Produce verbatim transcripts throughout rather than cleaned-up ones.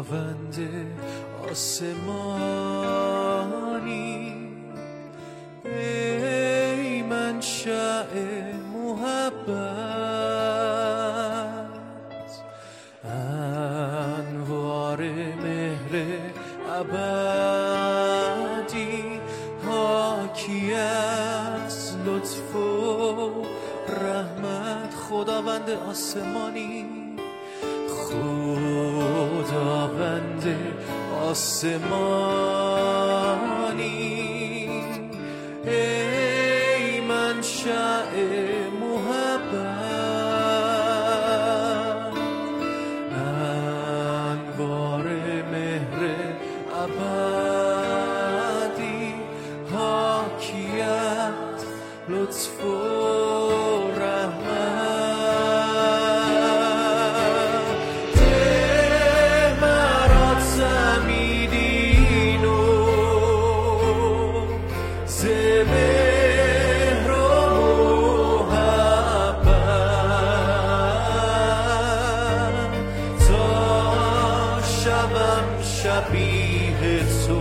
خداوند آسمانی، ای منشأ محبت، انوار مهر ابدی حاکی از لطف و رحمت. خداوند آسمانی، خداوند آسمانی، ای منشأ محبت، انوار مهر ابدی حاکی از لطف و شبیه تو،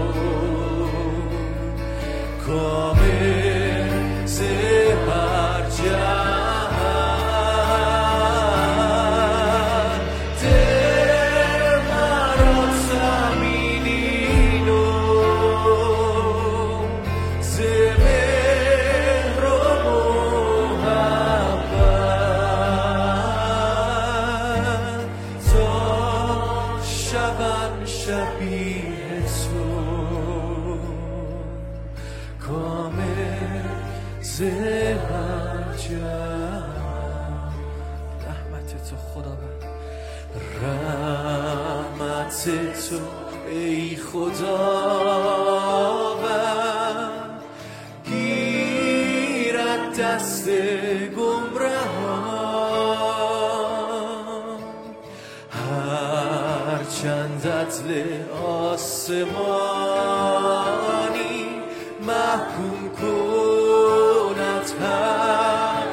کامل ز هر جهت. دل مرا زمینی نو ز مهر و محبت، تا شبم شبیه تو، کامل ز هر جهت. رحمت تو خداوند، رحمت تو ای خداوند، گیرد دست گمراهان، هر چند عدل آسمانی محکوم کند هر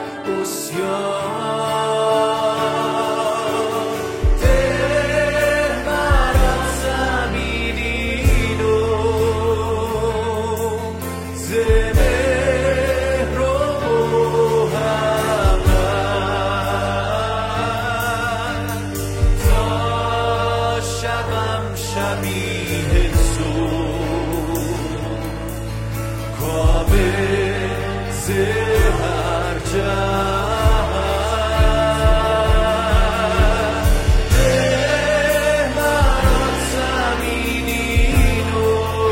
عصیان. دل مرا زمینی نو ز مهر و محبت، تا شبم شبیه تو، کامل ز هر جهت. ده مرا زمینی نو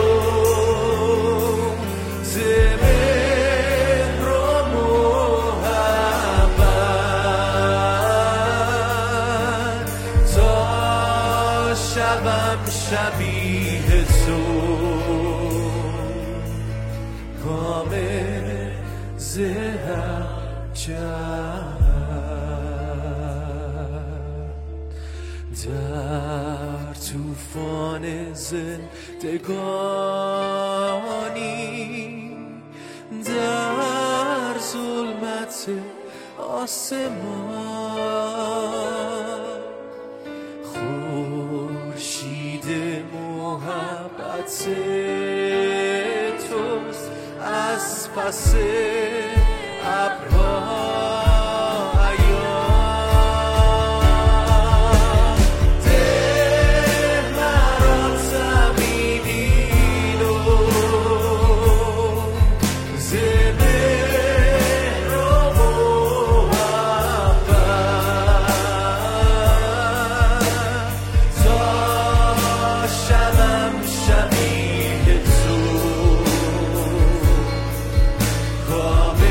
ز مهر و محبت، تا شبم شبیه تو، کامل ز هر جهت. در طوفان زندگانی، در ظلمت آسمان، خورشید محبت توست از پس ابرها عیان. ده مرا زمینی نو ز مهر و محبت، تا شبم شبیه تو، کامل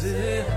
سر